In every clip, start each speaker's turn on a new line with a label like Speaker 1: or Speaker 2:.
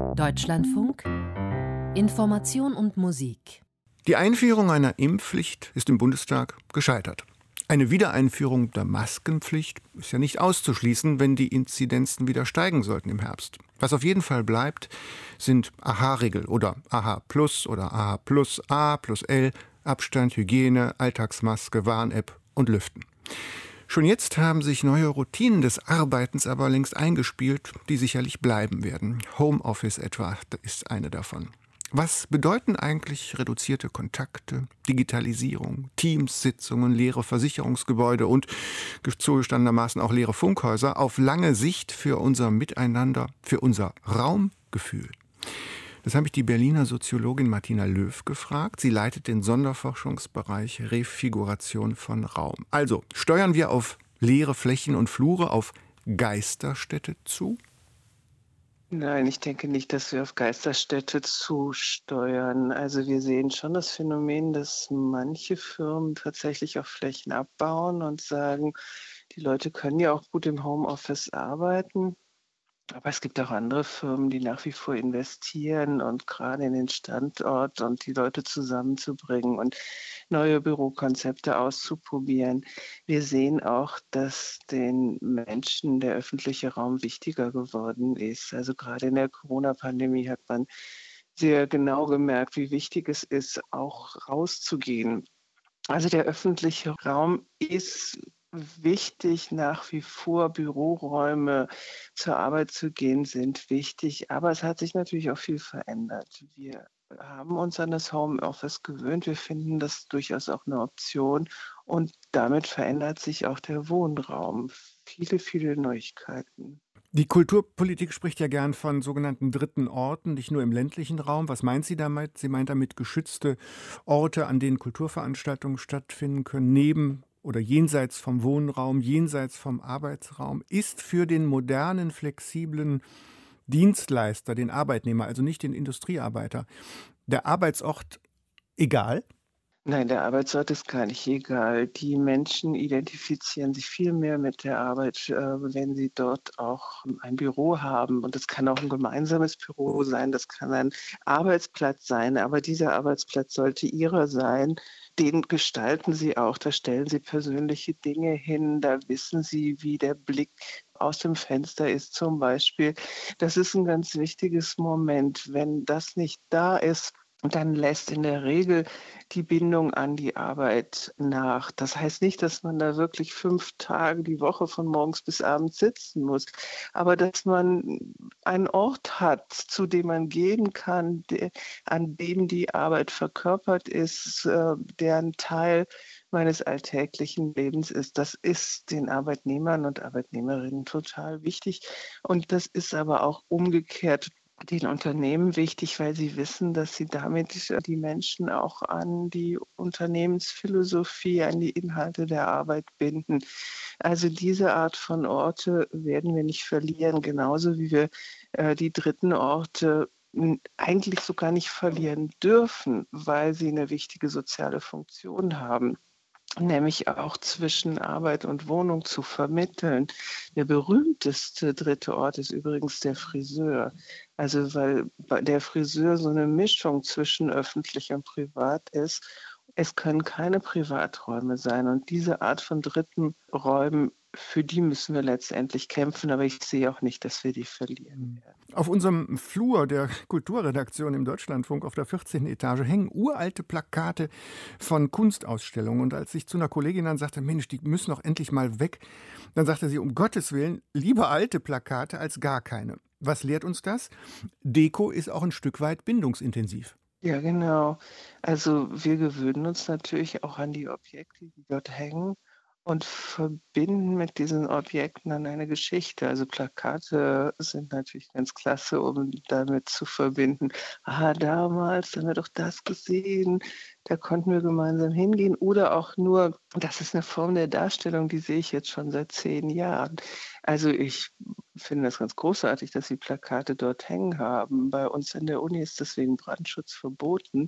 Speaker 1: Deutschlandfunk Information und Musik.
Speaker 2: Die Einführung einer Impfpflicht ist im Bundestag gescheitert. Eine Wiedereinführung der Maskenpflicht ist ja nicht auszuschließen, wenn die Inzidenzen wieder steigen sollten im Herbst. Was auf jeden Fall bleibt, sind AHA-Regel oder AHA Plus oder AHA Plus A plus L, Abstand, Hygiene, Alltagsmaske, Warn-App und Lüften. Schon jetzt haben sich neue Routinen des Arbeitens aber längst eingespielt, die sicherlich bleiben werden. Homeoffice etwa ist eine davon. Was bedeuten eigentlich reduzierte Kontakte, Digitalisierung, Teams-Sitzungen, leere Versicherungsgebäude und zugestandenermaßen auch leere Funkhäuser auf lange Sicht für unser Miteinander, für unser Raumgefühl? Das habe ich die Berliner Soziologin Martina Löw gefragt. Sie leitet den Sonderforschungsbereich Refiguration von Raum. Also, steuern wir auf leere Flächen und Flure, auf Geisterstädte zu?
Speaker 3: Nein, ich denke nicht, dass wir auf Geisterstädte zusteuern. Also wir sehen schon das Phänomen, dass manche Firmen tatsächlich auch Flächen abbauen und sagen, die Leute können ja auch gut im Homeoffice arbeiten. Aber es gibt auch andere Firmen, die nach wie vor investieren und gerade in den Standort und die Leute zusammenzubringen und neue Bürokonzepte auszuprobieren. Wir sehen auch, dass den Menschen der öffentliche Raum wichtiger geworden ist. Also gerade in der Corona-Pandemie hat man sehr genau gemerkt, wie wichtig es ist, auch rauszugehen. Also der öffentliche Raum ist wichtig nach wie vor. Büroräume zur Arbeit zu gehen sind wichtig, aber es hat sich natürlich auch viel verändert. Wir haben uns an das Homeoffice gewöhnt. Wir finden das durchaus auch eine Option und damit verändert sich auch der Wohnraum. Viele, viele Neuigkeiten.
Speaker 2: Die Kulturpolitik spricht ja gern von sogenannten dritten Orten, nicht nur im ländlichen Raum. Was meint sie damit? Sie meint damit geschützte Orte, an denen Kulturveranstaltungen stattfinden können, neben oder jenseits vom Wohnraum, jenseits vom Arbeitsraum. Ist für den modernen, flexiblen Dienstleister, den Arbeitnehmer, also nicht den Industriearbeiter, der Arbeitsort egal?
Speaker 3: Nein, der Arbeitsort ist gar nicht egal. Die Menschen identifizieren sich viel mehr mit der Arbeit, wenn sie dort auch ein Büro haben. Und das kann auch ein gemeinsames Büro sein, das kann ein Arbeitsplatz sein, aber dieser Arbeitsplatz sollte ihrer sein. Den gestalten sie auch, da stellen sie persönliche Dinge hin, da wissen sie, wie der Blick aus dem Fenster ist zum Beispiel. Das ist ein ganz wichtiges Moment. Wenn das nicht da ist, dann lässt in der Regel die Bindung an die Arbeit nach. Das heißt nicht, dass man da wirklich 5 Tage die Woche von morgens bis abends sitzen muss, aber dass man einen Ort hat, zu dem man gehen kann, an dem die Arbeit verkörpert ist, der ein Teil meines alltäglichen Lebens ist. Das ist den Arbeitnehmern und Arbeitnehmerinnen total wichtig. Und das ist aber auch umgekehrt den Unternehmen wichtig, weil sie wissen, dass sie damit die Menschen auch an die Unternehmensphilosophie, an die Inhalte der Arbeit binden. Also diese Art von Orte werden wir nicht verlieren, genauso wie wir die dritten Orte eigentlich sogar nicht verlieren dürfen, weil sie eine wichtige soziale Funktion haben. Nämlich auch zwischen Arbeit und Wohnung zu vermitteln. Der berühmteste dritte Ort ist übrigens der Friseur. Also weil der Friseur so eine Mischung zwischen öffentlich und privat ist. Es können keine Privaträume sein. Und diese Art von dritten Räumen, für die müssen wir letztendlich kämpfen. Aber ich sehe auch nicht, dass wir die verlieren werden.
Speaker 2: Auf unserem Flur der Kulturredaktion im Deutschlandfunk auf der 14. Etage hängen uralte Plakate von Kunstausstellungen. Und als ich zu einer Kollegin dann sagte, Mensch, die müssen doch endlich mal weg, dann sagte sie, um Gottes Willen, lieber alte Plakate als gar keine. Was lehrt uns das? Deko ist auch ein Stück weit bindungsintensiv.
Speaker 3: Ja, genau. Also wir gewöhnen uns natürlich auch an die Objekte, die dort hängen und verbinden mit diesen Objekten dann eine Geschichte. Also Plakate sind natürlich ganz klasse, um damit zu verbinden. Ah, damals haben wir doch das gesehen, da konnten wir gemeinsam hingehen. Oder auch nur, das ist eine Form der Darstellung, die sehe ich jetzt schon seit 10 Jahren. Also ich finde das ganz großartig, dass sie Plakate dort hängen haben. Bei uns in der Uni ist deswegen Brandschutz verboten.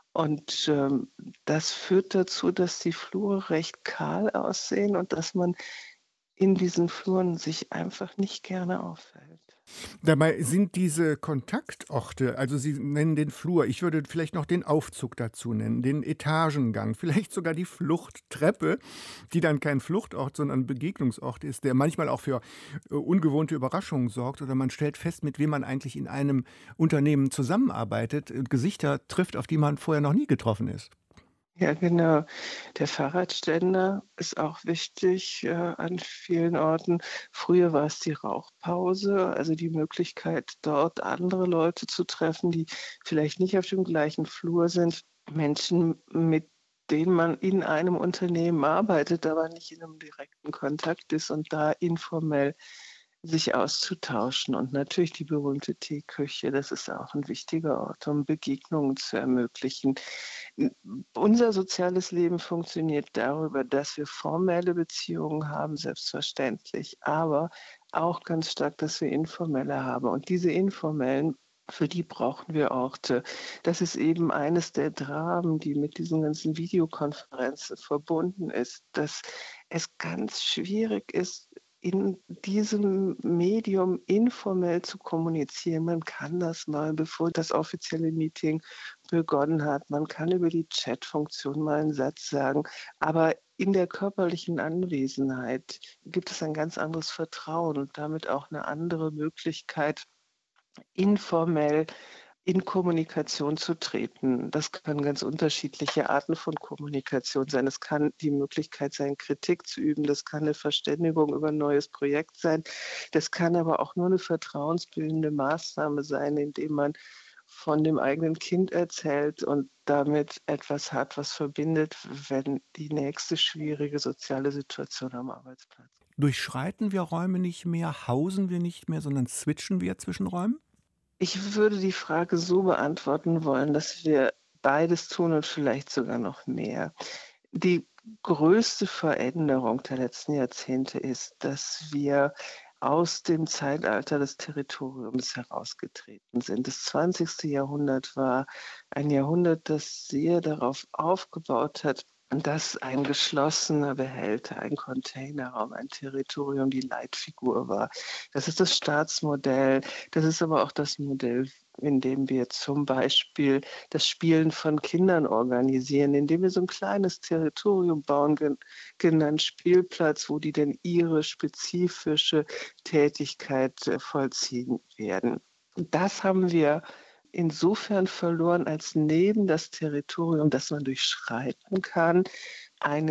Speaker 3: Und das führt dazu, dass die Flure recht kahl aussehen und dass man in diesen Fluren sich einfach nicht gerne aufhält.
Speaker 2: Dabei sind diese Kontaktorte, also Sie nennen den Flur, ich würde vielleicht noch den Aufzug dazu nennen, den Etagengang, vielleicht sogar die Fluchttreppe, die dann kein Fluchtort, sondern Begegnungsort ist, der manchmal auch für ungewohnte Überraschungen sorgt, oder man stellt fest, mit wem man eigentlich in einem Unternehmen zusammenarbeitet, Gesichter trifft, auf die man vorher noch nie getroffen ist.
Speaker 3: Ja, genau. Der Fahrradständer ist auch wichtig, an vielen Orten. Früher war es die Rauchpause, also die Möglichkeit, dort andere Leute zu treffen, die vielleicht nicht auf dem gleichen Flur sind. Menschen, mit denen man in einem Unternehmen arbeitet, aber nicht in einem direkten Kontakt ist und da informell sich auszutauschen. Und natürlich die berühmte Teeküche, das ist auch ein wichtiger Ort, um Begegnungen zu ermöglichen. Unser soziales Leben funktioniert darüber, dass wir formelle Beziehungen haben, selbstverständlich, aber auch ganz stark, dass wir informelle haben. Und diese informellen, für die brauchen wir Orte. Das ist eben eines der Dramen, die mit diesen ganzen Videokonferenzen verbunden ist, dass es ganz schwierig ist, in diesem Medium informell zu kommunizieren. Man kann das mal, bevor das offizielle Meeting begonnen hat. Man kann über die Chatfunktion mal einen Satz sagen, aber in der körperlichen Anwesenheit gibt es ein ganz anderes Vertrauen und damit auch eine andere Möglichkeit, informell in Kommunikation zu treten. Das können ganz unterschiedliche Arten von Kommunikation sein. Es kann die Möglichkeit sein, Kritik zu üben. Das kann eine Verständigung über ein neues Projekt sein. Das kann aber auch nur eine vertrauensbildende Maßnahme sein, indem man von dem eigenen Kind erzählt und damit etwas hat, was verbindet, wenn die nächste schwierige soziale Situation am Arbeitsplatz.
Speaker 2: Durchschreiten wir Räume nicht mehr, hausen wir nicht mehr, sondern switchen wir zwischen Räumen?
Speaker 3: Ich würde die Frage so beantworten wollen, dass wir beides tun und vielleicht sogar noch mehr. Die größte Veränderung der letzten Jahrzehnte ist, dass wir aus dem Zeitalter des Territoriums herausgetreten sind. Das 20. Jahrhundert war ein Jahrhundert, das sehr darauf aufgebaut hat, dass ein geschlossener Behälter, ein Containerraum, ein Territorium die Leitfigur war. Das ist das Staatsmodell, das ist aber auch das Modell, in dem wir zum Beispiel das Spielen von Kindern organisieren, indem wir so ein kleines Territorium bauen, genannt Spielplatz, wo die dann ihre spezifische Tätigkeit vollziehen werden. Und das haben wir insofern verloren, als neben das Territorium, das man durchschreiten kann, eine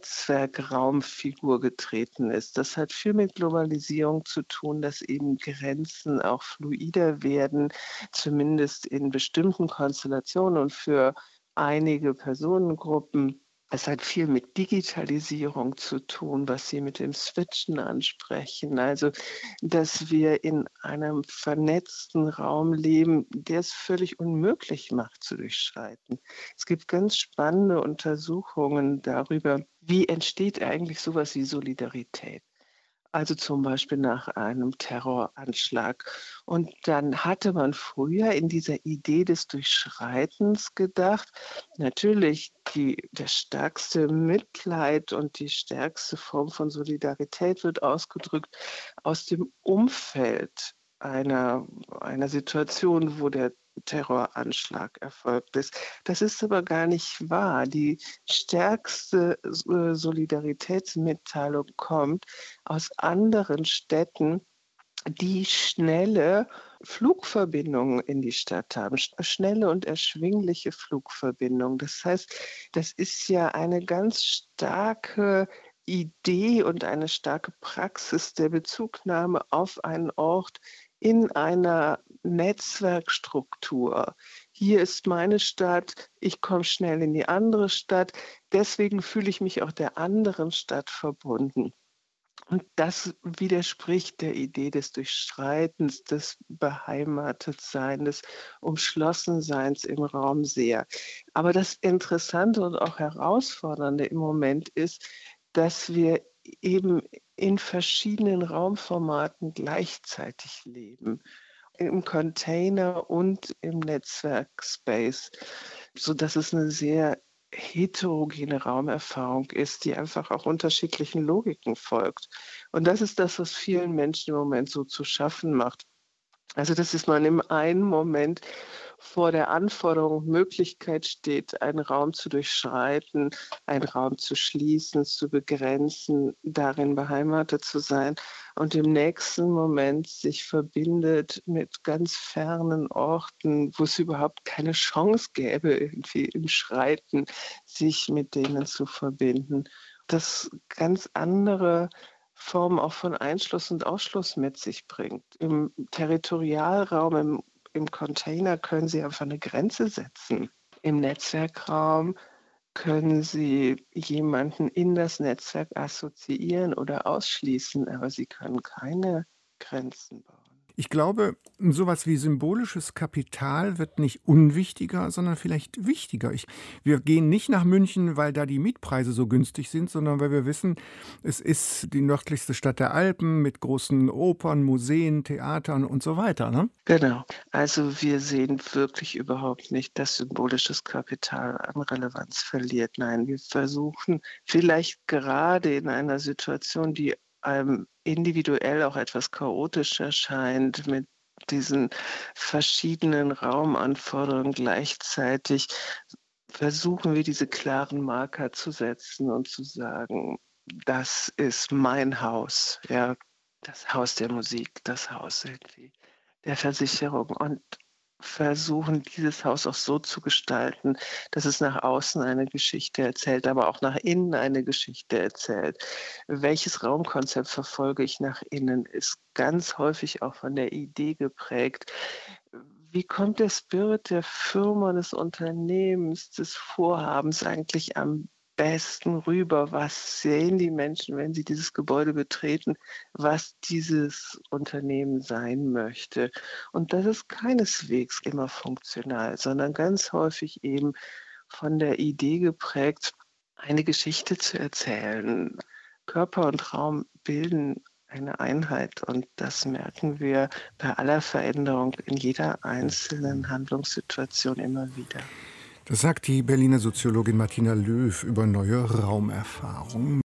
Speaker 3: Netzwerkraumfigur getreten ist. Das hat viel mit Globalisierung zu tun, dass eben Grenzen auch fluider werden, zumindest in bestimmten Konstellationen und für einige Personengruppen. Es hat viel mit Digitalisierung zu tun, was Sie mit dem Switchen ansprechen. Also, dass wir in einem vernetzten Raum leben, der es völlig unmöglich macht, zu durchschreiten. Es gibt ganz spannende Untersuchungen darüber, wie entsteht eigentlich sowas wie Solidarität. Also zum Beispiel nach einem Terroranschlag. Und dann hatte man früher in dieser Idee des Durchschreitens gedacht, natürlich das stärkste Mitleid und die stärkste Form von Solidarität wird ausgedrückt aus dem Umfeld einer Situation, wo der Terroranschlag erfolgt ist. Das ist aber gar nicht wahr. Die stärkste Solidaritätsmitteilung kommt aus anderen Städten, die schnelle Flugverbindungen in die Stadt haben, schnelle und erschwingliche Flugverbindungen. Das heißt, das ist ja eine ganz starke Idee und eine starke Praxis der Bezugnahme auf einen Ort in einer Netzwerkstruktur. Hier ist meine Stadt, ich komme schnell in die andere Stadt, deswegen fühle ich mich auch der anderen Stadt verbunden. Und das widerspricht der Idee des Durchschreitens, des Beheimatetseins, des Umschlossenseins im Raum sehr. Aber das Interessante und auch Herausfordernde im Moment ist, dass wir eben in verschiedenen Raumformaten gleichzeitig leben. Im Container und im Netzwerkspace, sodass es eine sehr heterogene Raumerfahrung ist, die einfach auch unterschiedlichen Logiken folgt. Und das ist das, was vielen Menschen im Moment so zu schaffen macht. Also, dass man im einen Moment vor der Anforderung, Möglichkeit steht, einen Raum zu durchschreiten, einen Raum zu schließen, zu begrenzen, darin beheimatet zu sein und im nächsten Moment sich verbindet mit ganz fernen Orten, wo es überhaupt keine Chance gäbe, irgendwie im Schreiten sich mit denen zu verbinden. Das ganz andere Form auch von Einschluss und Ausschluss mit sich bringt. Im Territorialraum, im Container können Sie einfach eine Grenze setzen. Im Netzwerkraum können Sie jemanden in das Netzwerk assoziieren oder ausschließen, aber Sie können keine Grenzen bauen.
Speaker 2: Ich glaube, sowas wie symbolisches Kapital wird nicht unwichtiger, sondern vielleicht wichtiger. Wir gehen nicht nach München, weil da die Mietpreise so günstig sind, sondern weil wir wissen, es ist die nördlichste Stadt der Alpen mit großen Opern, Museen, Theatern und so weiter, ne?
Speaker 3: Genau. Also wir sehen wirklich überhaupt nicht, dass symbolisches Kapital an Relevanz verliert. Nein, wir versuchen vielleicht gerade in einer Situation, die einem individuell auch etwas chaotisch erscheint, mit diesen verschiedenen Raumanforderungen gleichzeitig, versuchen wir diese klaren Marker zu setzen und zu sagen, das ist mein Haus, ja, das Haus der Musik, das Haus irgendwie der Versicherung und versuchen, dieses Haus auch so zu gestalten, dass es nach außen eine Geschichte erzählt, aber auch nach innen eine Geschichte erzählt. Welches Raumkonzept verfolge ich nach innen, ist ganz häufig auch von der Idee geprägt. Wie kommt der Spirit der Firma, des Unternehmens, des Vorhabens eigentlich am besten rüber? Was sehen die Menschen, wenn sie dieses Gebäude betreten, was dieses Unternehmen sein möchte? Und das ist keineswegs immer funktional, sondern ganz häufig eben von der Idee geprägt, eine Geschichte zu erzählen. Körper und Raum bilden eine Einheit und das merken wir bei aller Veränderung in jeder einzelnen Handlungssituation immer wieder.
Speaker 2: Das sagt die Berliner Soziologin Martina Löw über neue Raumerfahrung.